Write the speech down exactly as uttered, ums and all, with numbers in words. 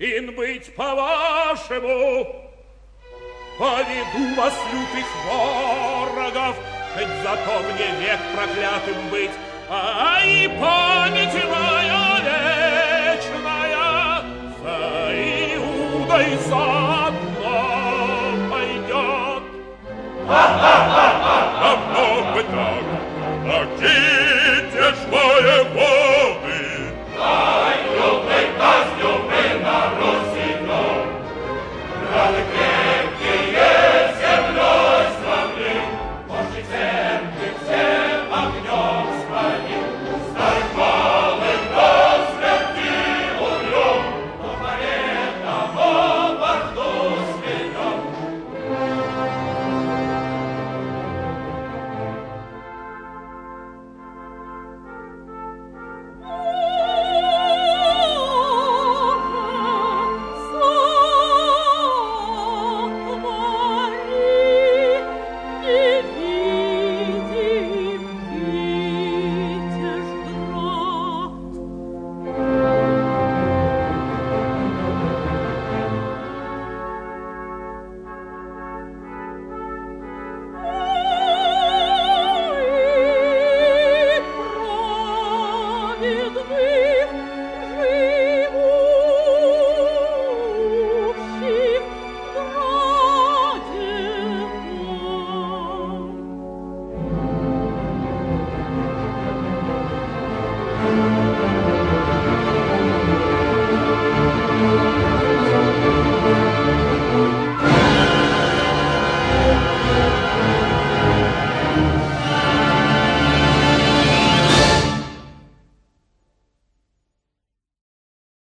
ин быть по-вашему. Поведу вас, лютых ворогов, хоть зато мне век проклятым быть, а и память моя вечная за Иудой заодно пойдет. А много